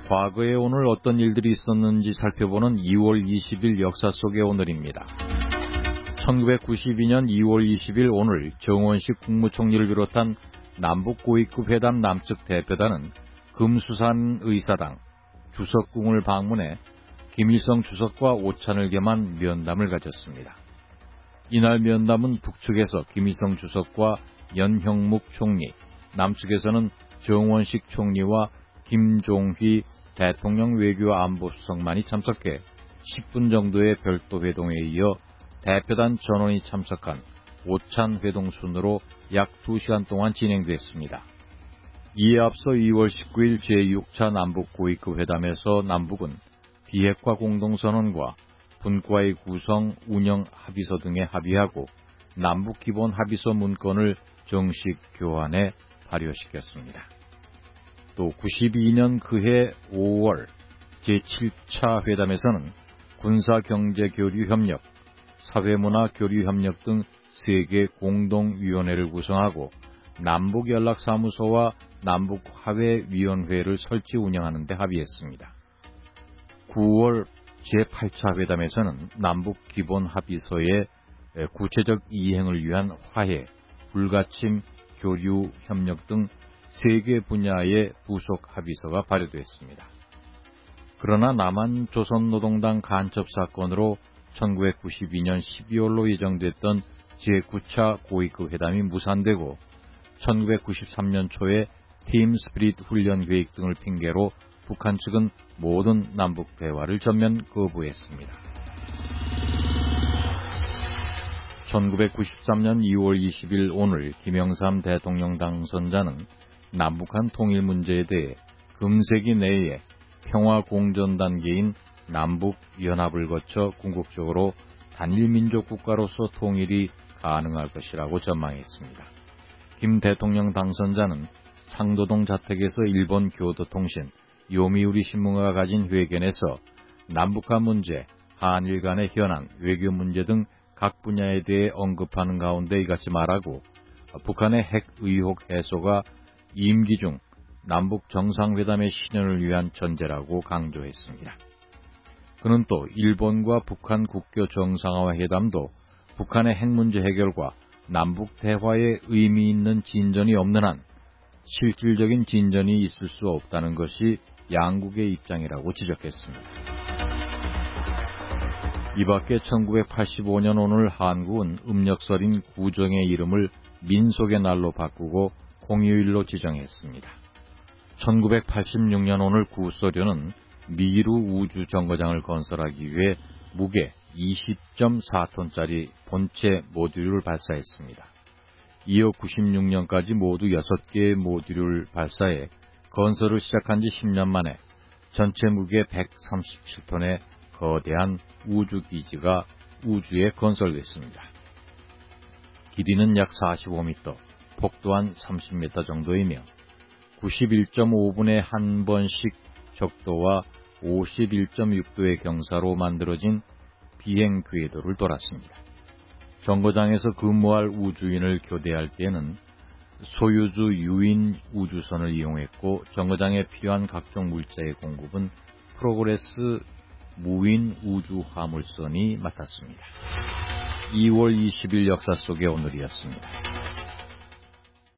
과거에 오늘 어떤 일들이 있었는지 살펴보는 2월 20일 역사 속의 오늘입니다. 1992년 2월 20일 오늘 정원식 국무총리를 비롯한 남북 고위급 회담 남측 대표단은 금수산 의사당 주석궁을 방문해 김일성 주석과 오찬을 겸한 면담을 가졌습니다. 이날 면담은 북측에서 김일성 주석과 연형묵 총리, 남측에서는 정원식 총리와 김종휘 대통령 외교안보수석만이 참석해 10분 정도의 별도 회동에 이어 대표단 전원이 참석한 오찬 회동 순으로 약 2시간 동안 진행됐습니다. 이에 앞서 2월 19일 제6차 남북 고위급 회담에서 남북은 비핵화 공동선언과 분과의 구성, 운영 합의서 등에 합의하고 남북 기본 합의서 문건을 정식 교환해 발효시켰습니다. 또 92년 그해 5월 제7차 회담에서는 군사경제교류협력, 사회문화교류협력 등 3개 공동위원회를 구성하고 남북연락사무소와 남북화해위원회를 설치 운영하는 데 합의했습니다. 9월 제8차 회담에서는 남북기본합의서의 구체적 이행을 위한 화해, 불가침, 교류, 협력 등 3개 분야의 부속 합의서가 발효됐습니다. 그러나 남한조선노동당 간첩 사건으로 1992년 12월로 예정됐던 제9차 고위급 회담이 무산되고 1993년 초에 팀 스피릿 훈련 계획 등을 핑계로 북한 측은 모든 남북 대화를 전면 거부했습니다. 1993년 2월 20일 오늘 김영삼 대통령 당선자는 남북한 통일 문제에 대해 금세기 내에 평화 공존 단계인 남북연합을 거쳐 궁극적으로 단일민족 국가로서 통일이 가능할 것이라고 전망했습니다. 김 대통령 당선자는 상도동 자택에서 일본 교도통신 요미우리 신문과 가진 회견에서 남북한 문제, 한일 간의 현안, 외교 문제 등 각 분야에 대해 언급하는 가운데 이같이 말하고 북한의 핵 의혹 해소가 임기 중 남북 정상회담의 실현을 위한 전제라고 강조했습니다. 그는 또 일본과 북한 국교 정상화 회담도 북한의 핵 문제 해결과 남북 대화에 의미 있는 진전이 없는 한 실질적인 진전이 있을 수 없다는 것이 양국의 입장이라고 지적했습니다. 이 밖에 1985년 오늘 한국은 음력설인 구정의 이름을 민속의 날로 바꾸고 공휴일로 지정했습니다. 1986년 오늘 구소련은 미루 우주 정거장을 건설하기 위해 무게 20.4톤짜리 본체 모듈을 발사했습니다. 이어 96년까지 모두 6개의 모듈을 발사해 건설을 시작한 지 10년 만에 전체 무게 137톤의 거대한 우주기지가 우주에 건설됐습니다. 길이는 약 45m, 폭 또한 30m 정도이며 91.5분에 한 번씩 적도와 51.6도의 경사로 만들어진 비행 궤도를 돌았습니다. 정거장에서 근무할 우주인을 교대할 때에는 소유주 유인 우주선을 이용했고 정거장에 필요한 각종 물자의 공급은 프로그레스 무인 우주 화물선이 맡았습니다. 2월 20일 역사 속의 오늘이었습니다.